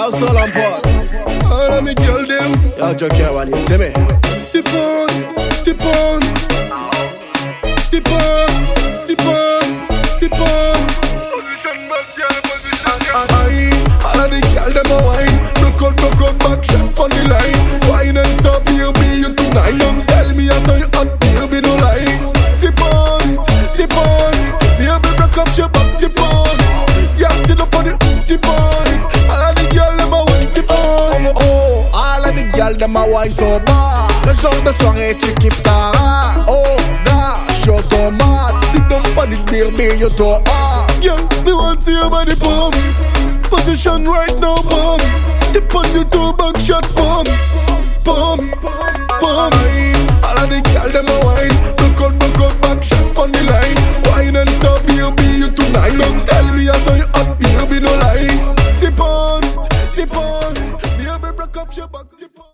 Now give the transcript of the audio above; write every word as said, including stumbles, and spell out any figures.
Yo, Soul and Paul. All of me girl them. Yo, Joe care when you see me. Dip on, dip on, dip on, dip on, dip on. I, all of the girl them a wine. Broke out, broke out, back shot on the line. Wine and stop, baby, you tonight. Don't tell me I saw you hot, baby, no lie. Dip on, dip on, baby, break up your back, dip on. Yeah, sit up on the dip on. All of the girl them a wine, dip on. Oh, all of the girl them a wine so bad. The song, the song, hey, chick keep that. Oh, gosh, you're so mad. Sit down on the baby, you're so hard. Yeah, me want to see your body pump. Position right now, pump. Dip on the two back shot, pump, pump, pump. All of the girl them a wine. Look out, look out, back shot on the line. Wine and stop, baby, you tonight. Don't tell me I saw you hot, baby, no lie. Dip on, dip on, baby, break up your back.